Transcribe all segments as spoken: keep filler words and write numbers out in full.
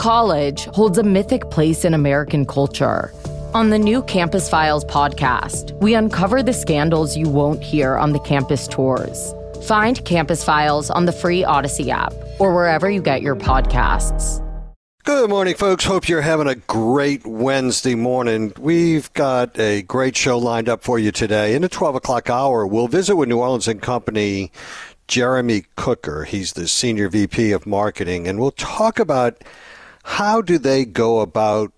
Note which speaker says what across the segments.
Speaker 1: college holds a mythic place in American culture. On the new Campus Files podcast, we uncover the scandals you won't hear on the campus tours. Find Campus Files on the free Odyssey app or wherever you get your podcasts.
Speaker 2: Good morning, folks. Hope you're having a great Wednesday morning. We've got a great show lined up for you today. In the twelve o'clock hour, we'll visit with New Orleans and Company Jeremy Cooker. He's the Senior V P of Marketing, and we'll talk about how do they go about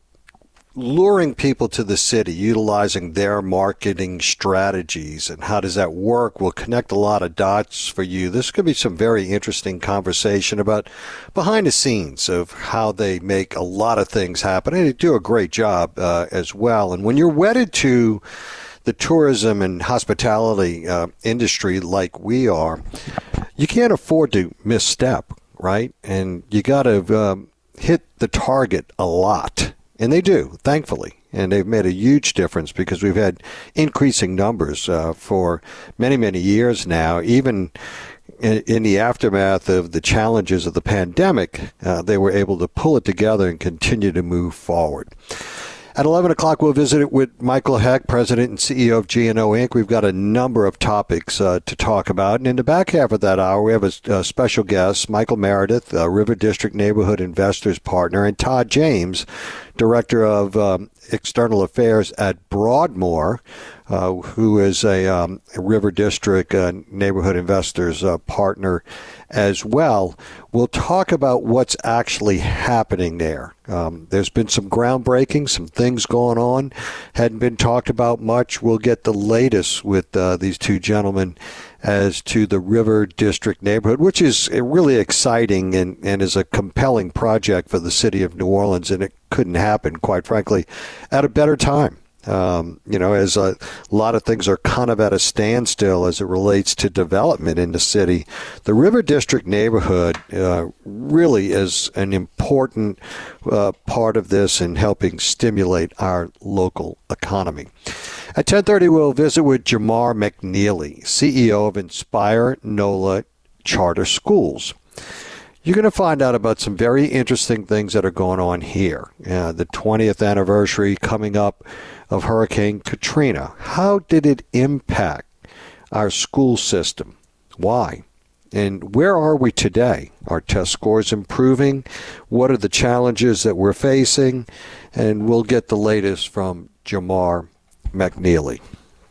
Speaker 2: luring people to the city, utilizing their marketing strategies, and how does that work? We'll connect a lot of dots for you. This could be some very interesting conversation about behind the scenes of how they make a lot of things happen, and they do a great job uh, as well. And when you're wedded to the tourism and hospitality uh, industry like we are, you can't afford to misstep, right? And you got to um, hit the target a lot. And they do, thankfully. And they've made a huge difference because we've had increasing numbers uh, for many, many years now. Even in, in the aftermath of the challenges of the pandemic, uh, they were able to pull it together and continue to move forward. At eleven o'clock, we'll visit it with Michael Heck, President and C E O of G and O Incorporated. We've got a number of topics uh, to talk about. And in the back half of that hour, we have a, a special guest, Michael Meredith, uh, River District Neighborhood Investors Partner, and Todd James, Director of um, External Affairs at Broadmoor, uh, who is a, um, a River District uh, Neighborhood Investors uh, Partner as well. We'll talk about what's actually happening there. Um, there's been some groundbreaking, some things going on, hadn't been talked about much. We'll get the latest with uh, these two gentlemen as to the River District neighborhood, which is really exciting and, and is a compelling project for the city of New Orleans, and it couldn't happen, quite frankly, at a better time. Um, you know, as a, a lot of things are kind of at a standstill as it relates to development in the city, the River District neighborhood uh, really is an important uh, part of this in helping stimulate our local economy. At ten thirty, we'll visit with Jamar McNeely, C E O of Inspire NOLA Charter Schools. You're going to find out about some very interesting things that are going on here. Uh, the twentieth anniversary coming up of Hurricane Katrina. How did it impact our school system? Why? And where are we today? Are test scores improving? What are the challenges that we're facing? And we'll get the latest from Jamar McNeely.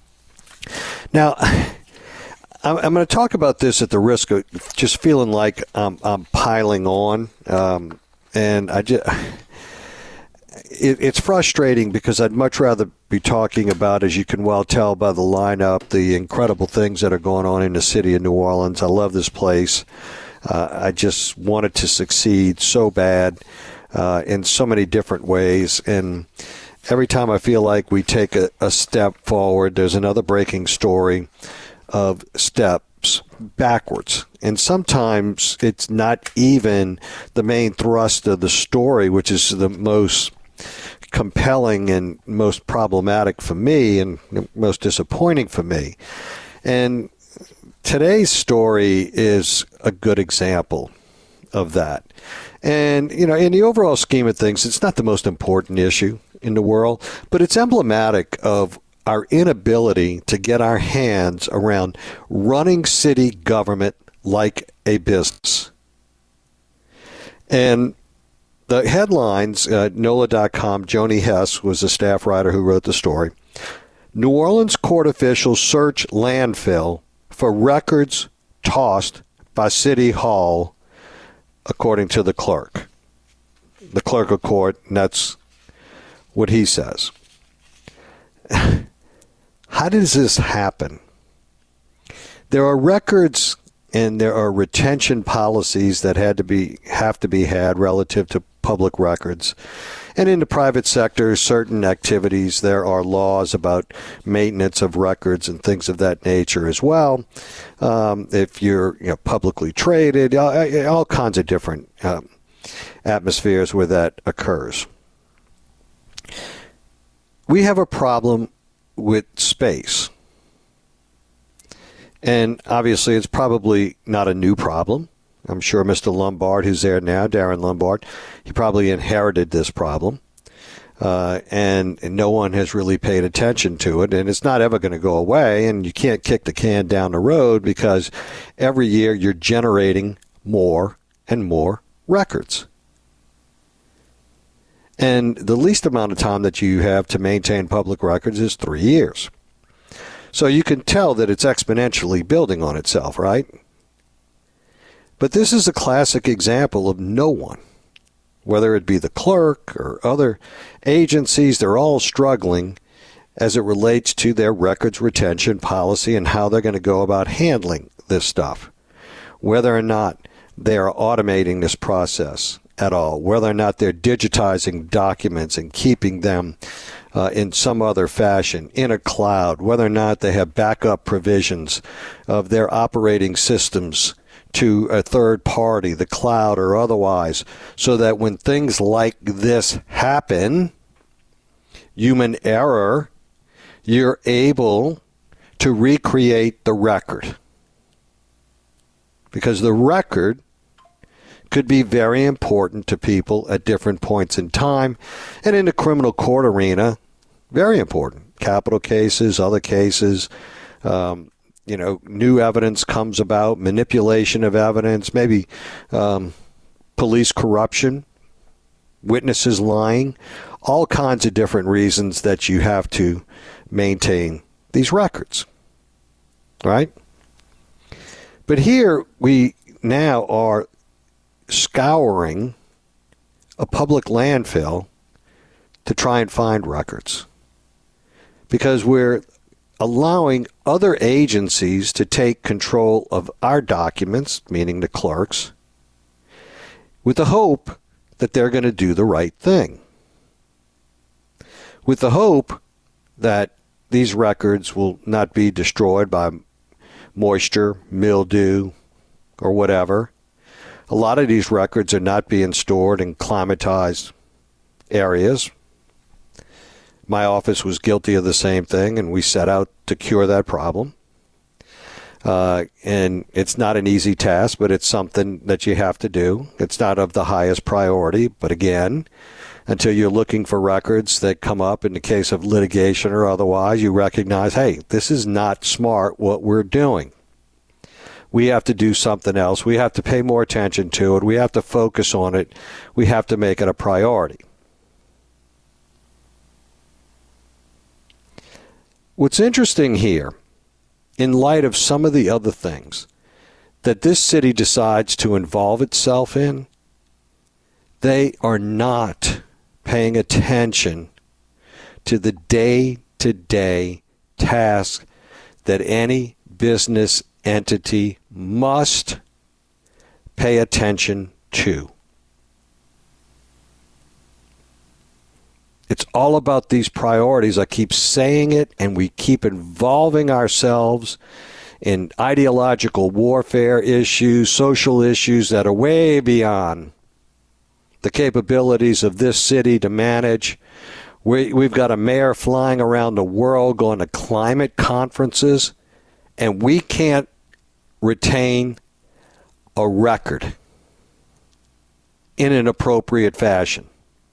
Speaker 2: Now, I'm going to talk about this at the risk of just feeling like I'm, I'm piling on. Um, and I just... It, it's frustrating because I'd much rather be talking about, as you can well tell by the lineup, the incredible things that are going on in the city of New Orleans. I love this place. Uh, I just want it to succeed so bad uh, in so many different ways. And every time I feel like we take a, a step forward, there's another breaking story of steps backwards. And sometimes it's not even the main thrust of the story, which is the most compelling and most problematic for me and most disappointing for me. And today's story is a good example of that. And, you know, in the overall scheme of things, it's not the most important issue in the world, but it's emblematic of our inability to get our hands around running city government like a business. And the headlines, uh, N O L A dot com, Joni Hess was the staff writer who wrote the story. New Orleans court officials search landfill for records tossed by City Hall, according to the clerk. The clerk of court, and that's what he says. How does this happen? There are records and there are retention policies that had to be have to be had relative to public records. And in the private sector, certain activities, there are laws about maintenance of records and things of that nature as well. Um, if you're you know, publicly traded, all, all kinds of different um, atmospheres where that occurs. We have a problem with space. And obviously, it's probably not a new problem. I'm sure Mister Lombard, who's there now, Darren Lombard, he probably inherited this problem. Uh, and, and no one has really paid attention to it, and it's not ever going to go away, and you can't kick the can down the road because every year you're generating more and more records. And the least amount of time that you have to maintain public records is three years. So you can tell that it's exponentially building on itself, right? But this is a classic example of no one, whether it be the clerk or other agencies, they're all struggling as it relates to their records retention policy and how they're going to go about handling this stuff. Whether or not they are automating this process at all, whether or not they're digitizing documents and keeping them uh, in some other fashion in a cloud, whether or not they have backup provisions of their operating systems to a third party, the cloud or otherwise, so that when things like this happen, human error, you're able to recreate the record. Because the record could be very important to people at different points in time, and in the criminal court arena, very important. Capital cases, other cases, um, you know, new evidence comes about, manipulation of evidence, maybe um, police corruption, witnesses lying, all kinds of different reasons that you have to maintain these records, right? But here we now are scouring a public landfill to try and find records because we're allowing other agencies to take control of our documents, meaning the clerks, with the hope that they're going to do the right thing. With the hope that these records will not be destroyed by moisture, mildew, or whatever. A lot of these records are not being stored in climatized areas. My office was guilty of the same thing, and we set out to cure that problem. Uh, and it's not an easy task, but it's something that you have to do. It's not of the highest priority, but again, until you're looking for records that come up in the case of litigation or otherwise, you recognize, hey, this is not smart what we're doing. We have to do something else. We have to pay more attention to it. We have to focus on it. We have to make it a priority. What's interesting here, in light of some of the other things that this city decides to involve itself in, they are not paying attention to the day-to-day task that any business entity must pay attention to. It's all about these priorities. I keep saying it, and we keep involving ourselves in ideological warfare issues, social issues that are way beyond the capabilities of this city to manage. We, we've got a mayor flying around the world going to climate conferences, and we can't retain a record in an appropriate fashion.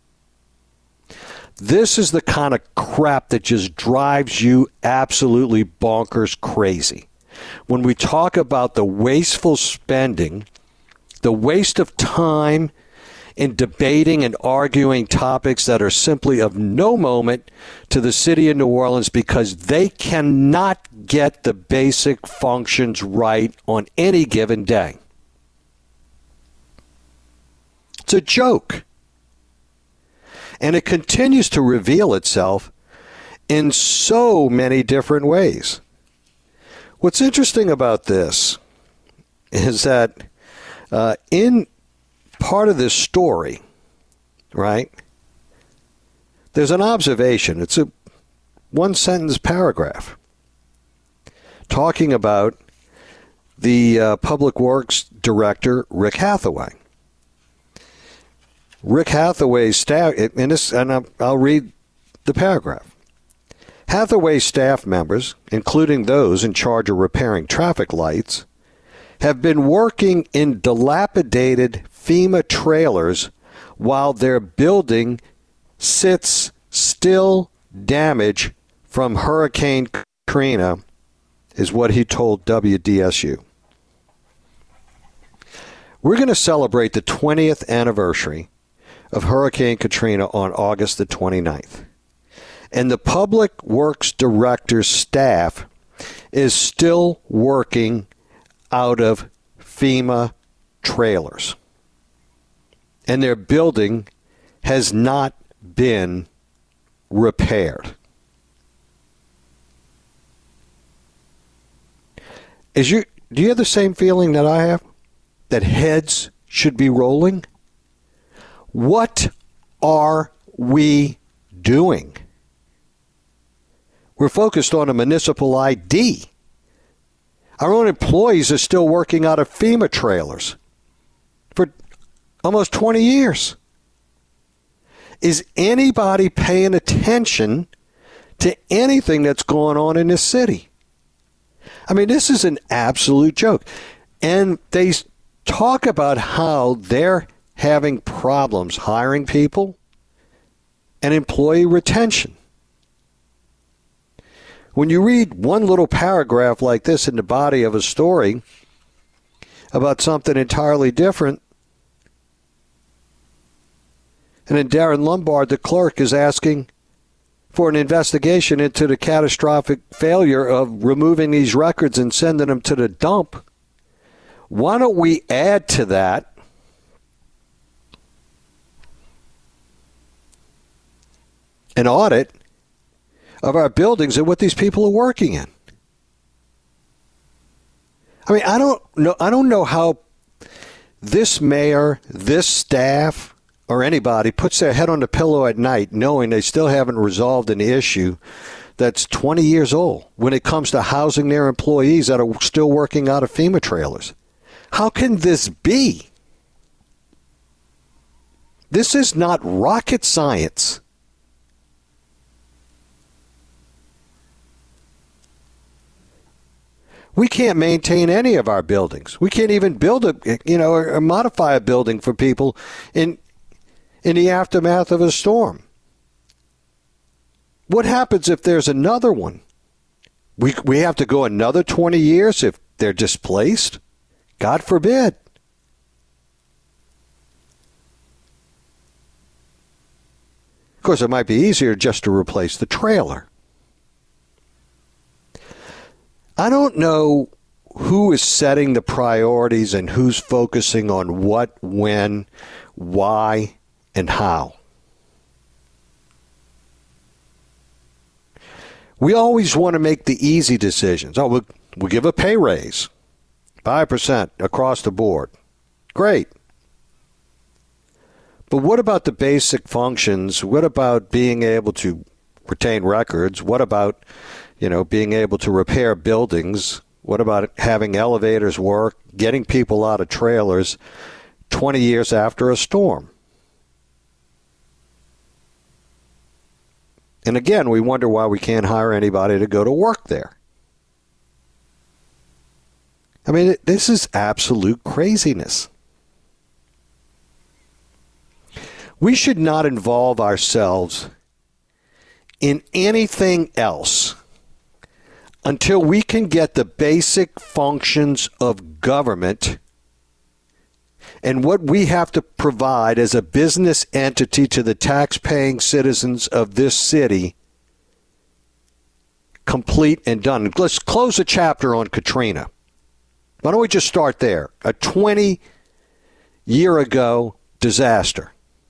Speaker 2: This is the kind of crap that just drives you absolutely bonkers crazy. When we talk about the wasteful spending, the waste of time in debating and arguing topics that are simply of no moment to the city of New Orleans because they cannot get the basic functions right on any given day. It's a joke. And it continues to reveal itself in so many different ways. What's interesting about this is that uh, in part of this story, right, there's an observation. It's a one-sentence paragraph talking about the uh, Public Works Director, Rick Hathaway. Rick Hathaway's staff, and, this, and I'll, I'll read the paragraph. Hathaway's staff members, including those in charge of repairing traffic lights, have been working in dilapidated FEMA trailers while their building sits still damaged from Hurricane Katrina, is what he told W D S U. We're going to celebrate the twentieth anniversary of Hurricane Katrina on August the twenty-ninth. And the Public Works Director's staff is still working out of FEMA trailers. And their building has not been repaired. Is you, do you have the same feeling that I have? That heads should be rolling? What are we doing? We're focused on a municipal I D. Our own employees are still working out of FEMA trailers for almost twenty years. Is anybody paying attention to anything that's going on in this city? I mean, this is an absolute joke. And they talk about how they're having problems hiring people and employee retention. When you read one little paragraph like this in the body of a story about something entirely different, and then Darren Lombard, the clerk, is asking for an investigation into the catastrophic failure of removing these records and sending them to the dump, why don't we add to that an audit of our buildings and what these people are working in? I mean, I don't know. I don't know how this mayor, this staff, or anybody puts their head on the pillow at night knowing they still haven't resolved an issue that's twenty years old when it comes to housing their employees that are still working out of FEMA trailers. How can this be? This is not rocket science. We can't maintain any of our buildings. We can't even build a, you know, or modify a building for people in in the aftermath of a storm. What happens if there's another one? We we have to go another twenty years if they're displaced? God forbid. Of course, it might be easier just to replace the trailer. I don't know who is setting the priorities and who's focusing on what, when, why, and how. We always want to make the easy decisions. Oh, we'll, we'll give a pay raise, five percent across the board. Great. But what about the basic functions? What about being able to retain records? What about, you know, being able to repair buildings? What about having elevators work, getting people out of trailers twenty years after a storm? And again, we wonder why we can't hire anybody to go to work there. I mean, this is absolute craziness. We should not involve ourselves in anything else until we can get the basic functions of government and what we have to provide as a business entity to the tax-paying citizens of this city complete and done. Let's close the chapter on Katrina. Why don't we just start there? A twenty-year-ago disaster.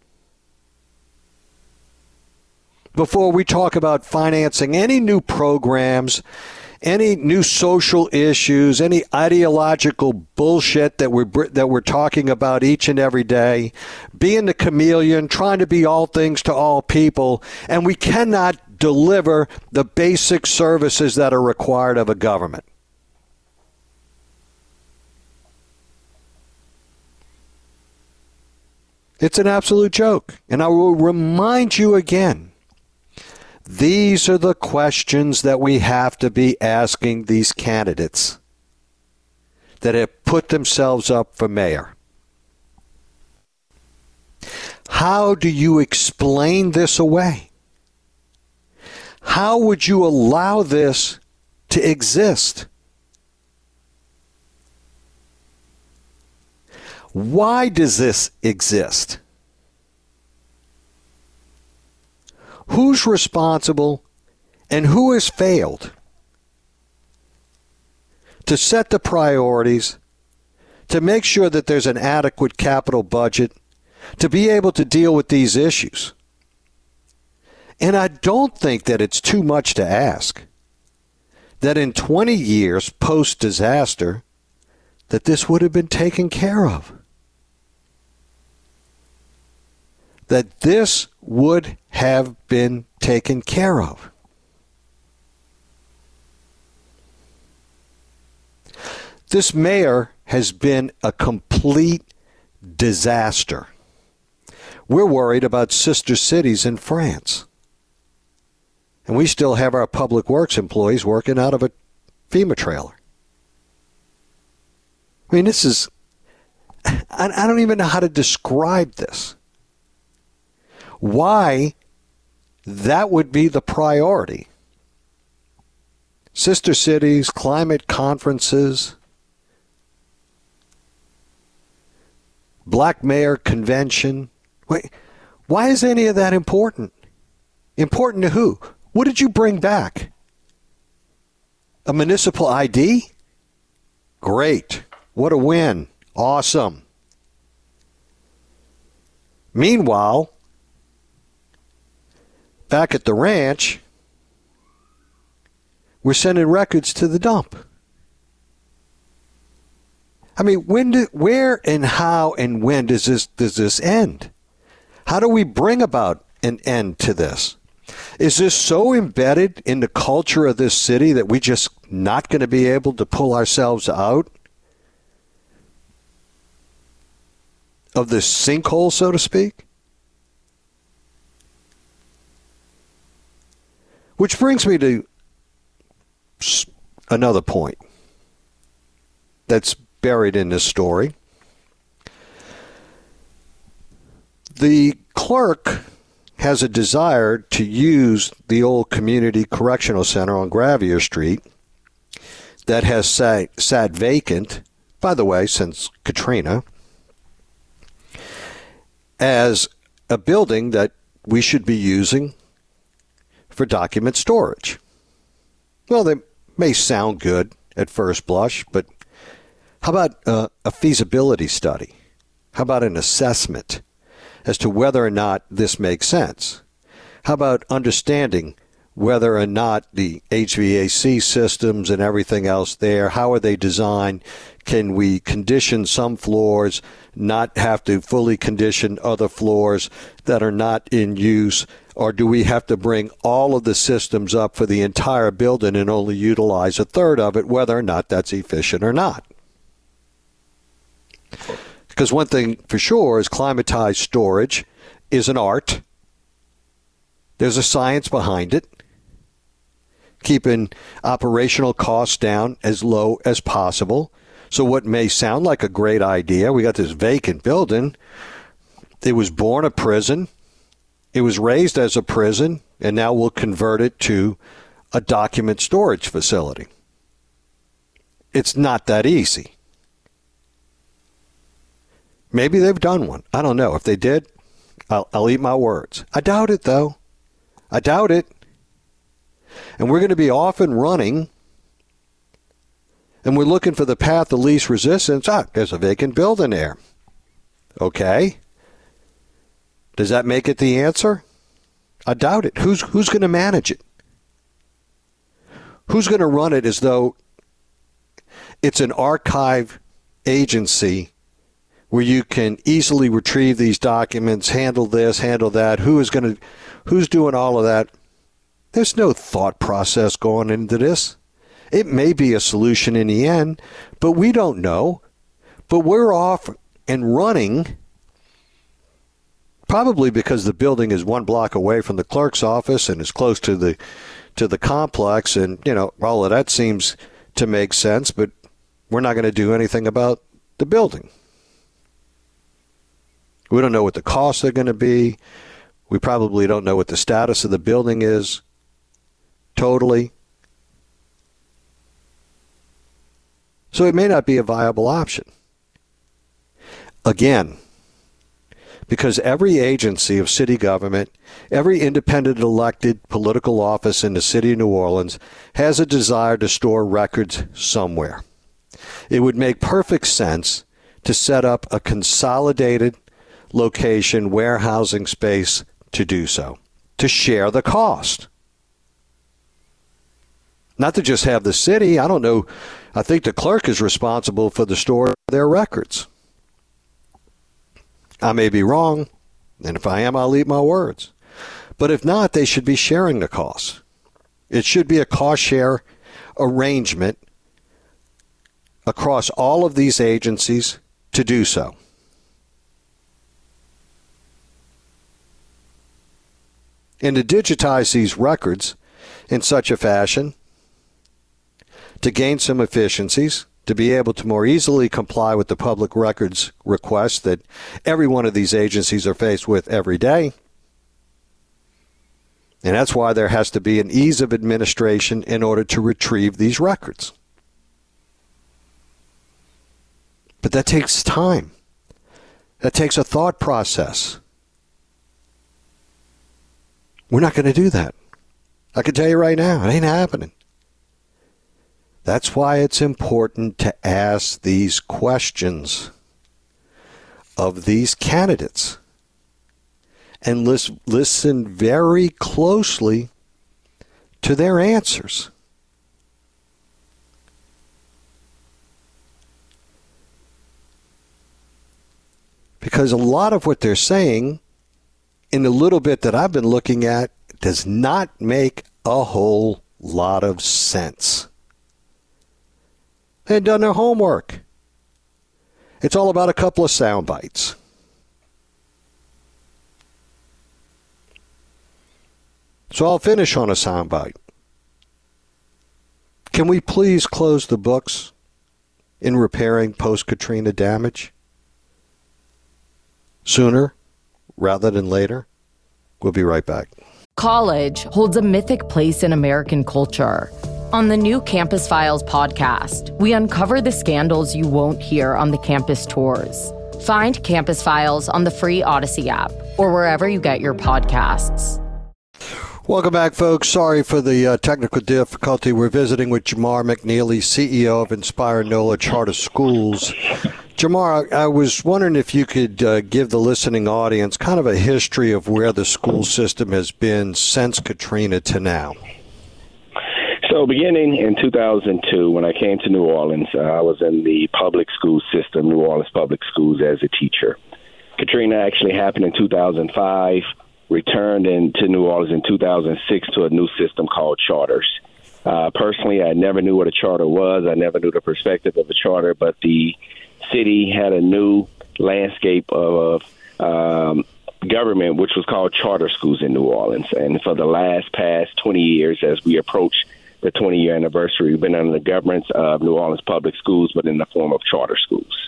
Speaker 2: Before we talk about financing any new programs, any new social issues, any ideological bullshit that we're that we're talking about each and every day, being the chameleon, trying to be all things to all people, and we cannot deliver the basic services that are required of a government. It's an absolute joke. And I will remind you again, these are the questions that we have to be asking these candidates. that have put themselves up for mayor. How do you explain this away? How would you allow this to exist? Why does this exist? Who's responsible and who has failed to set the priorities, to make sure that there's an adequate capital budget, to be able to deal with these issues? And I don't think that it's too much to ask that in twenty years post-disaster, that this would have been taken care of. That this would have been taken care of. This mayor has been a complete disaster. We're worried about sister cities in France. And we still have our public works employees working out of a FEMA trailer. I mean, this is, I, I don't even know how to describe this. Why that would be the priority. Sister cities, climate conferences, Black Mayor Convention. Wait, why is any of that important? Important to who? What did you bring back? A municipal I D? Great. What a win. Awesome. Meanwhile, back at the ranch, we're sending records to the dump. I mean, when do, where and how and when does this does this end? How do we bring about an end to this? Is this so embedded in the culture of this city that we just not going to be able to pull ourselves out of this sinkhole, so to speak? Which brings me to another point that's buried in this story. The clerk has a desire to use the old community correctional center on Gravier Street that has sat, sat vacant, by the way, since Katrina, as a building that we should be using for document storage. Well, they may sound good at first blush, but how about uh, a feasibility study? How about an assessment as to whether or not this makes sense? How about understanding whether or not the H V A C systems and everything else there, how are they designed? Can we condition some floors, not have to fully condition other floors that are not in use? Or do we have to bring all of the systems up for the entire building and only utilize a third of it, whether or not that's efficient or not? Because one thing for sure is climatized storage is an art. There's a science behind it. Keeping operational costs down as low as possible. So what may sound like a great idea, we got this vacant building. It was born a prison. It was raised as a prison, and now we'll convert it to a document storage facility. It's not that easy. Maybe they've done one. I don't know. If they did, I'll, I'll eat my words. I doubt it, though. I doubt it. And we're going to be off and running, and we're looking for the path of least resistance. Ah, there's a vacant building there. Okay. Does that make it the answer? I doubt it. Who's who's going to manage it? Who's going to run it as though it's an archive agency where you can easily retrieve these documents, handle this, handle that? Who is going to, who's doing all of that? There's no thought process going into this. It may be a solution in the end, but we don't know. But we're off and running, probably because the building is one block away from the clerk's office and is close to the to the complex, and you know all of that seems to make sense. But we're not going to do anything about the building. We don't know what the costs are going to be. We probably don't know what the status of the building is totally. So it may not be a viable option. Again, because every agency of city government, every independent elected political office in the city of New Orleans has a desire to store records somewhere. It would make perfect sense to set up a consolidated location warehousing space to do so, to share the cost. Not to just have the city. I don't know. I think the clerk is responsible for the store of their records. I may be wrong, and if I am, I'll eat my words. But if not, they should be sharing the costs. It should be a cost-share arrangement across all of these agencies to do so. And to digitize these records in such a fashion to gain some efficiencies, to be able to more easily comply with the public records requests that every one of these agencies are faced with every day. And that's why there has to be an ease of administration in order to retrieve these records. But that takes time. That takes a thought process. We're not going to do that. I can tell you right now, it ain't happening. That's why it's important to ask these questions of these candidates and listen, listen very closely to their answers. Because a lot of what they're saying, in the little bit that I've been looking at, does not make a whole lot of sense. They had done their homework. It's all about a couple of sound bites. So I'll finish on a sound bite. Can we please close the books in repairing post-Katrina damage sooner rather than later? We'll be right back.
Speaker 1: College holds a mythic place in American culture. On the new Campus Files podcast, we uncover the scandals you won't hear on the campus tours. Find Campus Files on the free Odyssey app or wherever you get your podcasts.
Speaker 2: Welcome back, folks. Sorry for the uh, technical difficulty. We're visiting with Jamar McNeely, C E O of Inspire NOLA Charter Schools. Jamar, I was wondering if you could uh, give the listening audience kind of a history of where the school system has been since Katrina to now.
Speaker 3: So beginning in two thousand two, when I came to New Orleans, uh, I was in the public school system, New Orleans Public Schools, as a teacher. Katrina actually happened in two thousand five, returned into New Orleans in two thousand six to a new system called charters. Uh, personally, I never knew what a charter was. I never knew the perspective of a charter, but the city had a new landscape of um, government, which was called charter schools in New Orleans. And for the last past twenty years, as we approach the twenty-year anniversary, we've been under the governance of New Orleans Public Schools, but in the form of charter schools.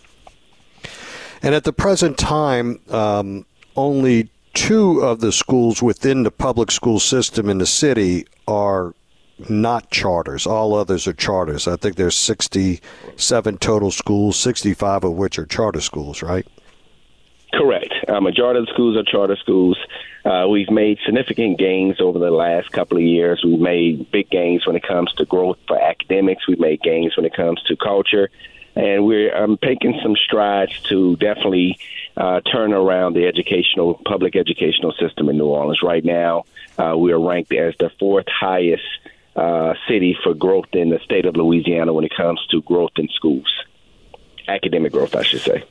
Speaker 2: And at the present time, um, only two of the schools within the public school system in the city are not charters. All others are charters. I think there's sixty-seven total schools, sixty-five of which are charter schools, right?
Speaker 3: Correct. A majority of the schools are charter schools. Uh, we've made significant gains over the last couple of years. We've made big gains when it comes to growth for academics. We've made gains when it comes to culture. And we're um, taking some strides to definitely uh, turn around the educational, public educational system in New Orleans. Right now, uh, we are ranked as the fourth highest uh, city for growth in the state of Louisiana when it comes to growth in schools. Academic growth, I should say.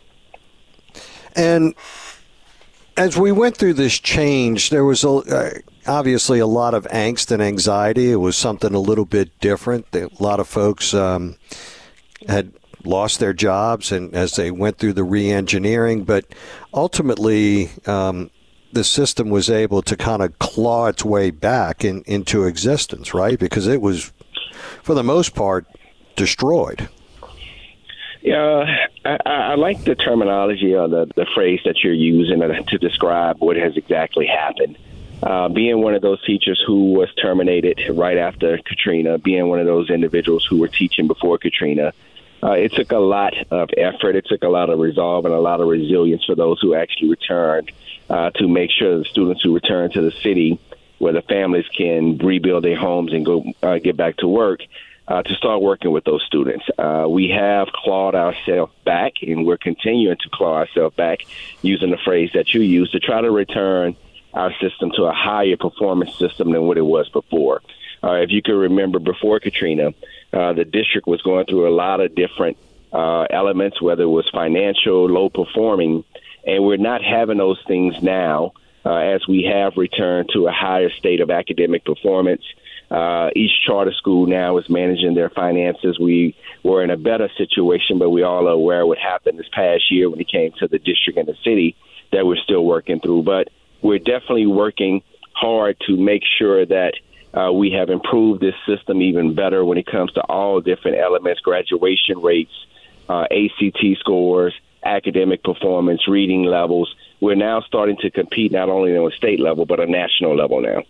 Speaker 2: And as we went through this change, there was a, uh, obviously a lot of angst and anxiety. It was something a little bit different. A lot of folks um, had lost their jobs and as they went through the re-engineering. But ultimately, um, the system was able to kind of claw its way back in, into existence, right? Because it was, for the most part, destroyed.
Speaker 3: Yeah, I, I like the terminology or the, the phrase that you're using to describe what has exactly happened. Uh, being one of those teachers who was terminated right after Katrina, being one of those individuals who were teaching before Katrina, uh, it took a lot of effort. It took a lot of resolve and a lot of resilience for those who actually returned uh, to make sure the students who returned to the city where the families can rebuild their homes and go uh, get back to work, uh, to start working with those students. Uh, we have clawed ourselves back, and we're continuing to claw ourselves back, using the phrase that you used, to try to return our system to a higher performance system than what it was before. Uh, if you can remember, before Katrina, uh, the district was going through a lot of different uh, elements, whether it was financial, low performing, and we're not having those things now. Uh, as we have returned to a higher state of academic performance. Uh, each charter school now is managing their finances. We were in a better situation, but we all are aware what happened this past year when it came to the district and the city that we're still working through. But we're definitely working hard to make sure that uh, we have improved this system even better when it comes to all different elements, graduation rates, uh, A C T scores, academic performance, reading levels. We're now starting to compete not only on a state level, but a national level now.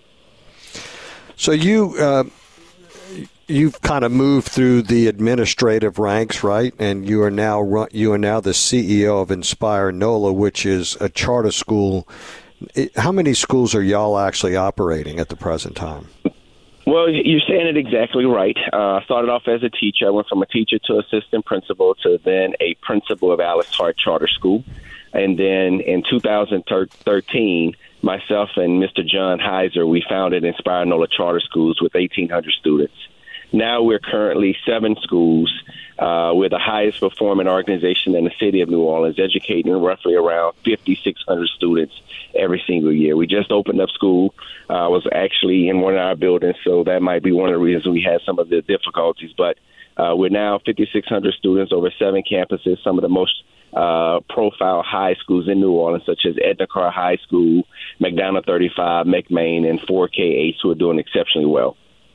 Speaker 2: So you, uh, you've kind of moved through the administrative ranks, right? And you are now you are now the C E O of Inspire NOLA, which is a charter school. How many schools are y'all actually operating at the present time?
Speaker 3: Well, you're saying it exactly right. Uh, I started off as a teacher. I went from a teacher to assistant principal to then a principal of Alice Hart Charter School. And then in two thousand thirteen, myself and Mister John Heiser, we founded Inspire NOLA Charter Schools with eighteen hundred students. Now we're currently seven schools. Uh, we're the highest performing organization in the city of New Orleans, educating roughly around fifty-six hundred students every single year. We just opened up school. I uh, was actually in one of our buildings, so that might be one of the reasons we had some of the difficulties. But uh, we're now fifty-six hundred students over seven campuses, some of the most Uh, profile high schools in New Orleans, such as Edna Carr High School, McDonough thirty-five, McMain, and four K eights, who are doing exceptionally well.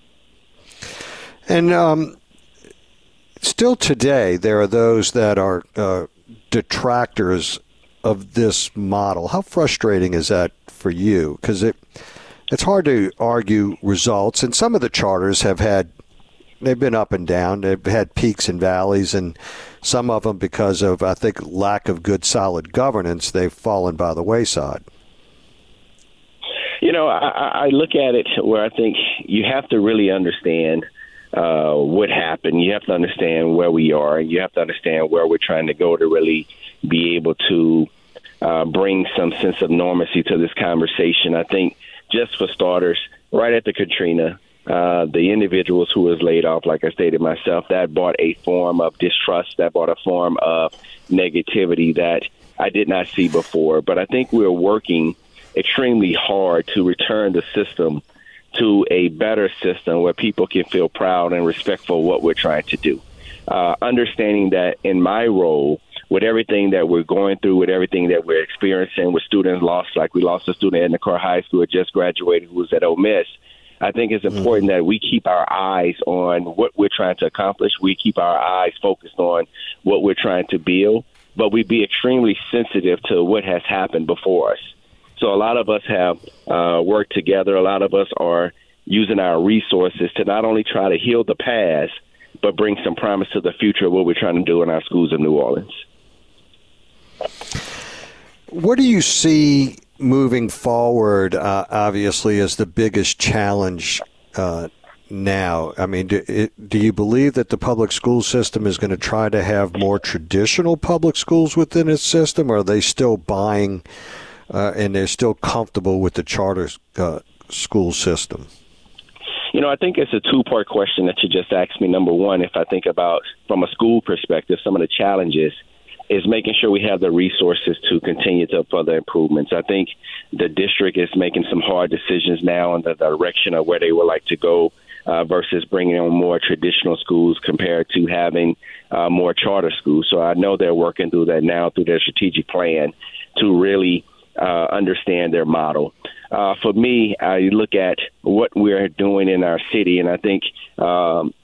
Speaker 2: And um, still today, there are those that are uh, detractors of this model. How frustrating is that for you? Because it it's hard to argue results, and some of the charters have had They've been up and down. They've had peaks and valleys, and some of them, because of, I think, lack of good, solid governance, they've fallen by the wayside.
Speaker 3: You know, I, I look at it where I think you have to really understand uh, what happened. You have to understand where we are. You have to understand where we're trying to go to really be able to uh, bring some sense of normalcy to this conversation. I think, just for starters, right after Katrina, Uh, the individuals who was laid off, like I stated myself, that brought a form of distrust, that brought a form of negativity that I did not see before. But I think we're working extremely hard to return the system to a better system where people can feel proud and respectful of what we're trying to do. Uh, understanding that in my role, with everything that we're going through, with everything that we're experiencing, with students lost, like we lost a student at Edna Carr High School who had just graduated who was at Ole Miss, I think it's important that we keep our eyes on what we're trying to accomplish. We keep our eyes focused on what we're trying to build, but we be extremely sensitive to what has happened before us. So a lot of us have uh, worked together. A lot of us are using our resources to not only try to heal the past, but bring some promise to the future of what we're trying to do in our schools of New Orleans.
Speaker 2: What do you see moving forward, uh, obviously, as the biggest challenge uh, now? I mean, do, it, do you believe that the public school system is going to try to have more traditional public schools within its system, or are they still buying uh, and they're still comfortable with the charter uh, school system?
Speaker 3: You know, I think it's a two-part question that you just asked me. Number one, if I think about from a school perspective, some of the challenges is making sure we have the resources to continue to further improvements. I think the district is making some hard decisions now in the direction of where they would like to go uh, versus bringing on more traditional schools compared to having uh, more charter schools. So I know they're working through that now through their strategic plan to really uh, understand their model. Uh, for me, I look at what we're doing in our city, and I think um,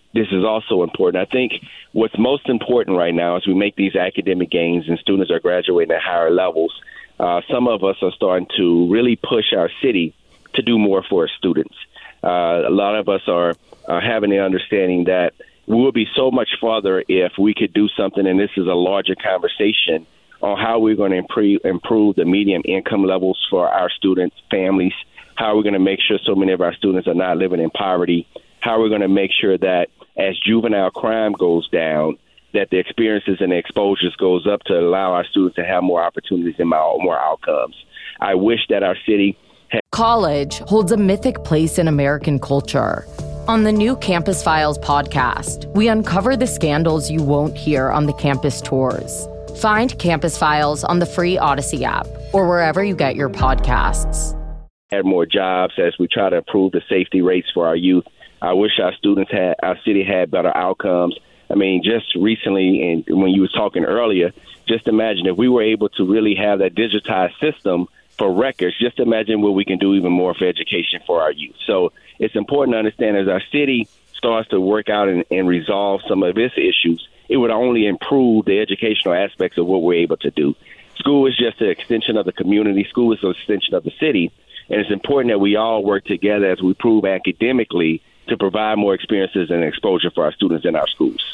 Speaker 3: this is also important. I think what's most important right now as we make these academic gains and students are graduating at higher levels, uh, some of us are starting to really push our city to do more for our students. Uh, a lot of us are, are having the understanding that we will be so much farther if we could do something, and this is a larger conversation, on how we're going to improve, improve the median income levels for our students, families, how we're going to make sure so many of our students are not living in poverty, how we're going to make sure that as juvenile crime goes down, that the experiences and the exposures goes up to allow our students to have more opportunities and more outcomes. I wish that our city had-
Speaker 1: College holds a mythic place in American culture. On the new Campus Files podcast, we uncover the scandals you won't hear on the campus tours. Find Campus Files on the free Odyssey app or wherever you get your podcasts.
Speaker 3: Had more jobs as we try to improve the safety rates for our youth. I wish our students had, our city had better outcomes. I mean, just recently, and when you were talking earlier, just imagine if we were able to really have that digitized system for records, just imagine what we can do even more for education for our youth. So it's important to understand as our city starts to work out and, and resolve some of its issues, it would only improve the educational aspects of what we're able to do. School is just an extension of the community. School is an extension of the city. And it's important that we all work together as we prove academically to provide more experiences and exposure for our students in our schools.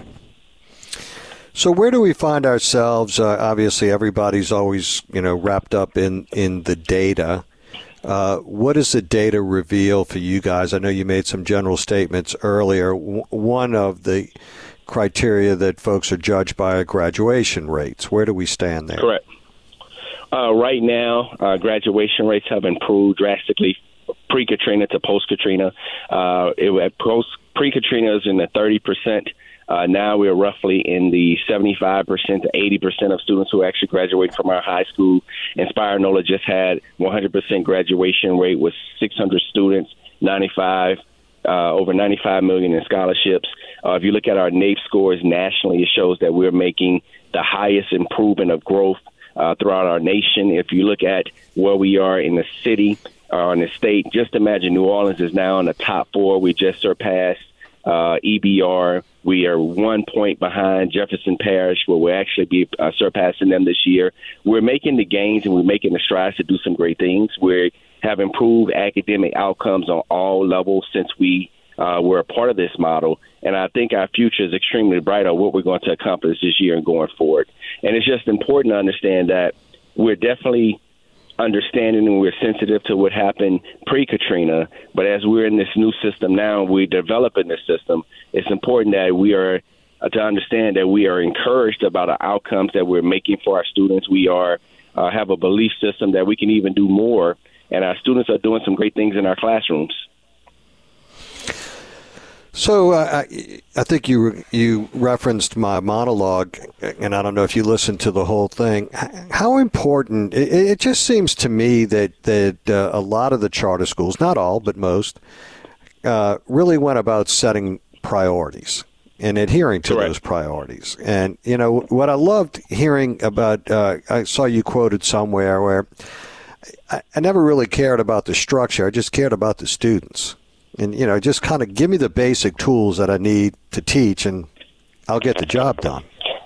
Speaker 2: So where do we find ourselves? Uh, obviously, everybody's always, you know, wrapped up in, in the data. Uh, what does the data reveal for you guys? I know you made some general statements earlier. W- one of the criteria that folks are judged by are graduation rates. Where do we stand there?
Speaker 3: Correct. Uh, right now, uh, graduation rates have improved drastically pre-Katrina to post-Katrina. Uh, it was post pre-Katrina is in the thirty percent. Uh, now we're roughly in the seventy-five percent to eighty percent of students who actually graduate from our high school. Inspire NOLA just had one hundred percent graduation rate with six hundred students, ninety-five, uh, over ninety-five million in scholarships. Uh, if you look at our NAEP scores nationally, it shows that we're making the highest improvement of growth uh, throughout our nation. If you look at where we are in the city or in the state, just imagine New Orleans is now in the top four. We just surpassed uh, E B R. We are one point behind Jefferson Parish, where we'll actually be uh, surpassing them this year. We're making the gains and we're making the strides to do some great things. We have improved academic outcomes on all levels since we uh, were a part of this model. And I think our future is extremely bright on what we're going to accomplish this year and going forward. And it's just important to understand that we're definitely understanding and we're sensitive to what happened pre-Katrina, but as we're in this new system now, we're developing this system, it's important that we are uh, to understand that we are encouraged about the outcomes that we're making for our students. We are uh, have a belief system that we can even do more, and our students are doing some great things in our classrooms.
Speaker 2: So uh, I, I think you you referenced my monologue, and I don't know if you listened to the whole thing. How important, it, it just seems to me that, that uh, a lot of the charter schools, not all, but most, uh, really went about setting priorities and adhering to
Speaker 3: Correct.
Speaker 2: those priorities. And, you know, what I loved hearing about, uh, I saw you quoted somewhere where I, I never really cared about the structure. I just cared about the students. And, you know, just kind of give me the basic tools that I need to teach, and I'll get the job done.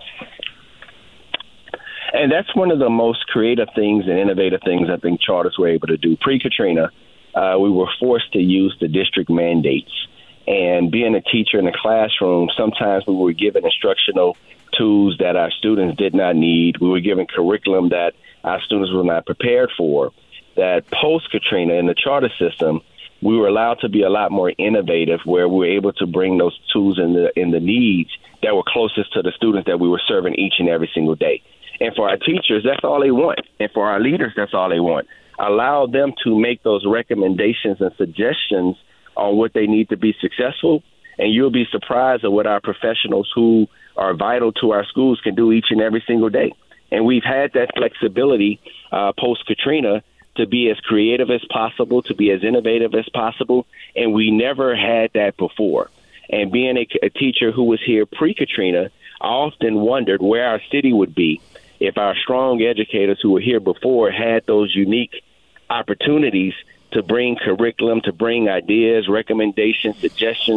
Speaker 3: And that's one of the most creative things and innovative things I think charters were able to do. Pre-Katrina, uh, we were forced to use the district mandates. And being a teacher in the classroom, sometimes we were given instructional tools that our students did not need. We were given curriculum that our students were not prepared for. That post-Katrina in the charter system, we were allowed to be a lot more innovative, where we were able to bring those tools in the in the needs that were closest to the students that we were serving each and every single day. And for our teachers, that's all they want. And for our leaders, that's all they want. Allow them to make those recommendations and suggestions on what they need to be successful, and you'll be surprised at what our professionals who are vital to our schools can do each and every single day. And we've had that flexibility uh, post-Katrina to be as creative as possible, to be as innovative as possible, and we never had that before. And being a, a teacher who was here pre-Katrina, I often wondered where our city would be if our strong educators who were here before had those unique opportunities to bring curriculum, to bring ideas, recommendations, suggestions,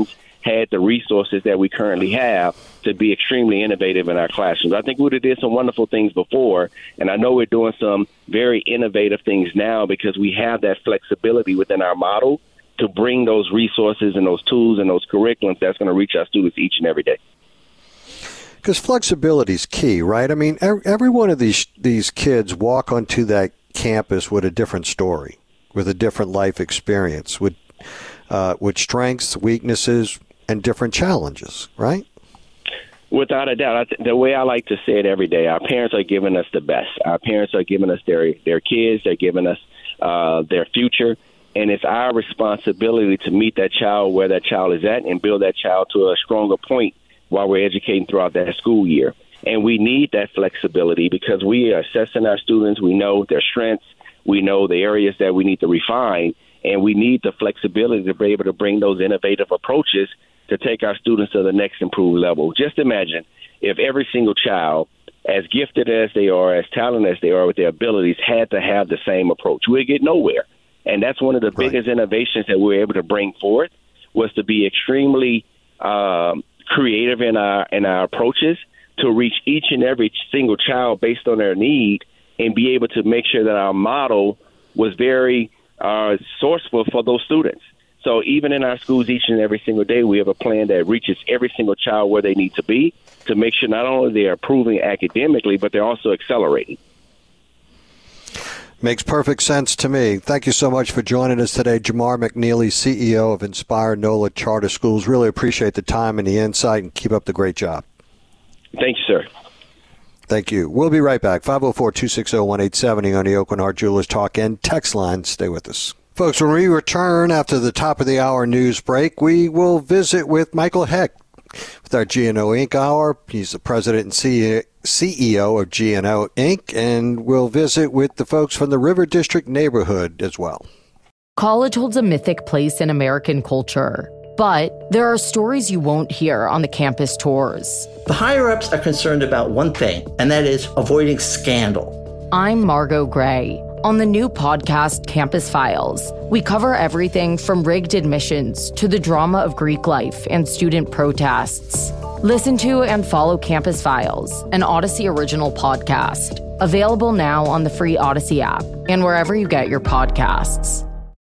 Speaker 3: had the resources that we currently have to be extremely innovative in our classrooms. I think we would have did some wonderful things before, and I know we're doing some very innovative things now because we have that flexibility within our model to bring those resources and those tools and those curriculums that's going to reach our students each and every day.
Speaker 2: Because flexibility is key, right? I mean, every one of these these kids walk onto that campus with a different story, with a different life experience, with uh, with strengths, weaknesses, and different challenges, right?
Speaker 3: Without a doubt. I th- the way I like to say it every day, our parents are giving us the best. Our parents are giving us their, their kids. They're giving us uh, their future. And it's our responsibility to meet that child where that child is at and build that child to a stronger point while we're educating throughout that school year. And we need that flexibility because we are assessing our students. We know their strengths. We know the areas that we need to refine. And we need the flexibility to be able to bring those innovative approaches to take our students to the next improved level. Just imagine if every single child, as gifted as they are, as talented as they are with their abilities, had to have the same approach. We'd get nowhere. And that's one of the right. biggest innovations that we're able to bring forth was to be extremely um, creative in our in our approaches to reach each and every single child based on their need and be able to make sure that our model was very uh, sourceful for those students. So even in our schools each and every single day, we have a plan that reaches every single child where they need to be to make sure not only they are improving academically, but they're also accelerating.
Speaker 2: Makes perfect sense to me. Thank you so much for joining us today, Jamar McNeely, C E O of Inspire NOLA Charter Schools. Really appreciate the time and the insight, and keep up the great job.
Speaker 3: Thank you, sir.
Speaker 2: Thank you. We'll be right back. five oh four, two six zero, one eight seven zero on the Aucoin Hart Jewelers Talk and text line. Stay with us. Folks, when we return after the top of the hour news break, we will visit with Michael Hecht with our G and O Incorporated Hour. He's the president and C E O of G and O Incorporated, and we'll visit with the folks from the River District neighborhood as well.
Speaker 1: College holds a mythic place in American culture, but there are stories you won't hear on the campus tours.
Speaker 4: The higher-ups are concerned about one thing, and that is avoiding scandal.
Speaker 1: I'm Margot Gray. On the new podcast, Campus Files, we cover everything from rigged admissions to the drama of Greek life and student protests. Listen to and follow Campus Files, an Odyssey original podcast, available now on the free Odyssey app and wherever you get your podcasts.